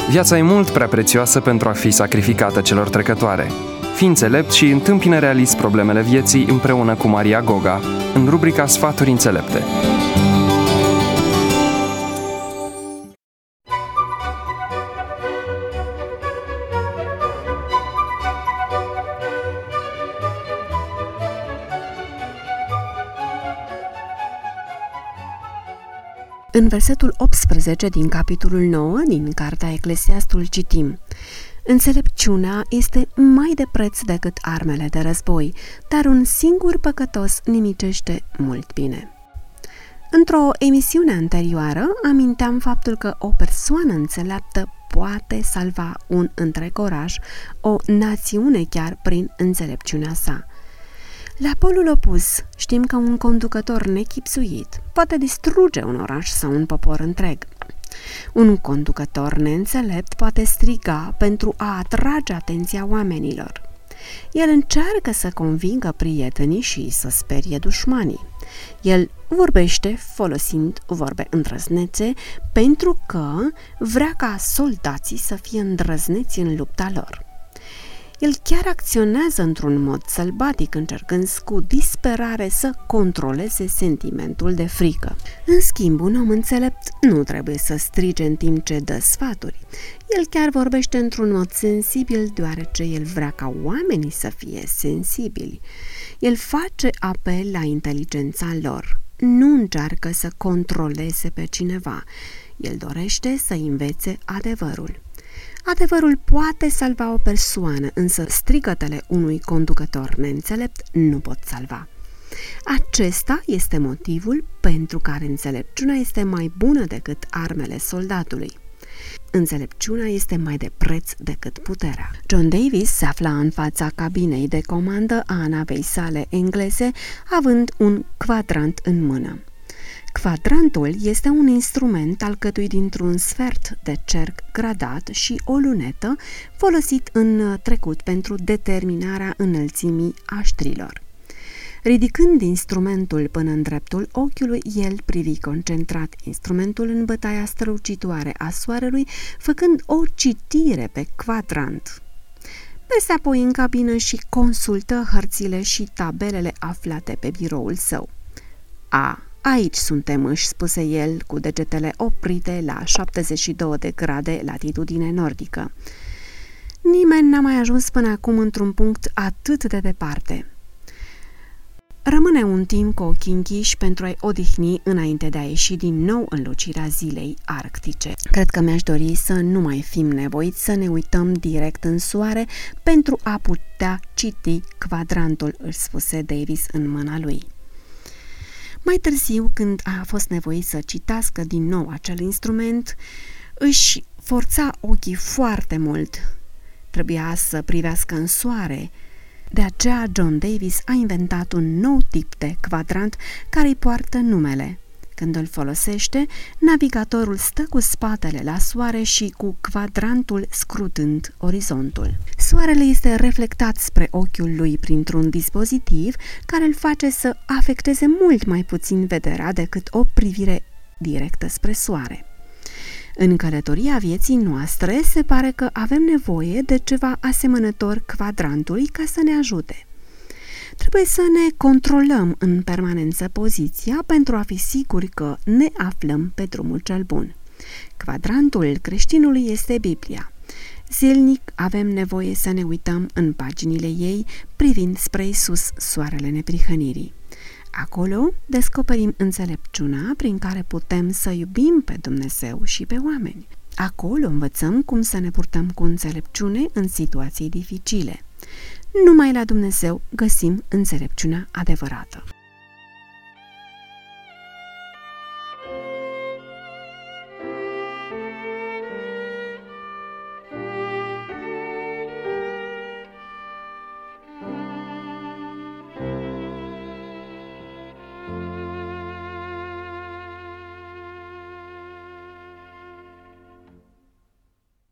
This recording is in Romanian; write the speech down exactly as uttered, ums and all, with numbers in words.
Viața e mult prea prețioasă pentru a fi sacrificată celor trecătoare. Fii înțelept și întâmpină realist problemele vieții împreună cu Maria Goga, în rubrica Sfaturi înțelepte. În versetul optsprezece din capitolul nouă din Cartea Eclesiastul citim: Înțelepciunea este mai de preț decât armele de război, dar un singur păcătos nimicește mult bine. Într-o emisiune anterioară aminteam faptul că o persoană înțeleaptă poate salva un întreg oraș, o națiune chiar prin înțelepciunea sa. La polul opus, știm că un conducător nechipzuit poate distruge un oraș sau un popor întreg. Un conducător neînțelept poate striga pentru a atrage atenția oamenilor. El încearcă să convingă prietenii și să sperie dușmanii. El vorbește folosind vorbe îndrăznețe pentru că vrea ca soldații să fie îndrăzneți în lupta lor. El chiar acționează într-un mod sălbatic, încercând cu disperare să controleze sentimentul de frică. În schimb, un om înțelept nu trebuie să strige în timp ce dă sfaturi. El chiar vorbește într-un mod sensibil, deoarece el vrea ca oamenii să fie sensibili. El face apel la inteligența lor. Nu încearcă să controleze pe cineva. El dorește să învețe adevărul. Adevărul poate salva o persoană, însă strigătele unui conducător neînțelept nu pot salva. Acesta este motivul pentru care înțelepciunea este mai bună decât armele soldatului. Înțelepciunea este mai de preț decât puterea. John Davis se afla în fața cabinei de comandă a navei sale engleze, având un quadrant în mână. Quadrantul este un instrument alcătuit dintr-un sfert de cerc gradat și o lunetă folosit în trecut pentru determinarea înălțimii aștrilor. Ridicând instrumentul până în dreptul ochiului, el privi concentrat instrumentul în bătaia strălucitoare a soarelui, făcând o citire pe quadrant. Merse apoi în cabină și consultă hărțile și tabelele aflate pe biroul său. A. Aici suntem, își spuse el, cu degetele oprite la șaptezeci și două de grade latitudine nordică. Nimeni n-a mai ajuns până acum într-un punct atât de departe. Rămâne un timp cu ochii închiși pentru a-i odihni înainte de a ieși din nou în lucirea zilei arctice. Cred că mi-aș dori să nu mai fim nevoiți să ne uităm direct în soare pentru a putea citi quadrantul, își spuse Davis în mâna lui. Mai târziu, când a fost nevoit să citească din nou acel instrument, își forța ochii foarte mult. Trebuia să privească în soare. De aceea John Davis a inventat un nou tip de quadrant care îi poartă numele. Când îl folosește, navigatorul stă cu spatele la soare și cu quadrantul scrutând orizontul. Soarele este reflectat spre ochiul lui printr-un dispozitiv care îl face să afecteze mult mai puțin vederea decât o privire directă spre soare. În călătoria vieții noastre se pare că avem nevoie de ceva asemănător quadrantului ca să ne ajute. Trebuie să ne controlăm în permanență poziția pentru a fi siguri că ne aflăm pe drumul cel bun. Quadrantul creștinului este Biblia. Zilnic avem nevoie să ne uităm în paginile ei, privind spre Iisus, soarele neprihănirii. Acolo descoperim înțelepciunea prin care putem să iubim pe Dumnezeu și pe oameni. Acolo învățăm cum să ne purtăm cu înțelepciune în situații dificile. Numai la Dumnezeu găsim înțelepciunea adevărată.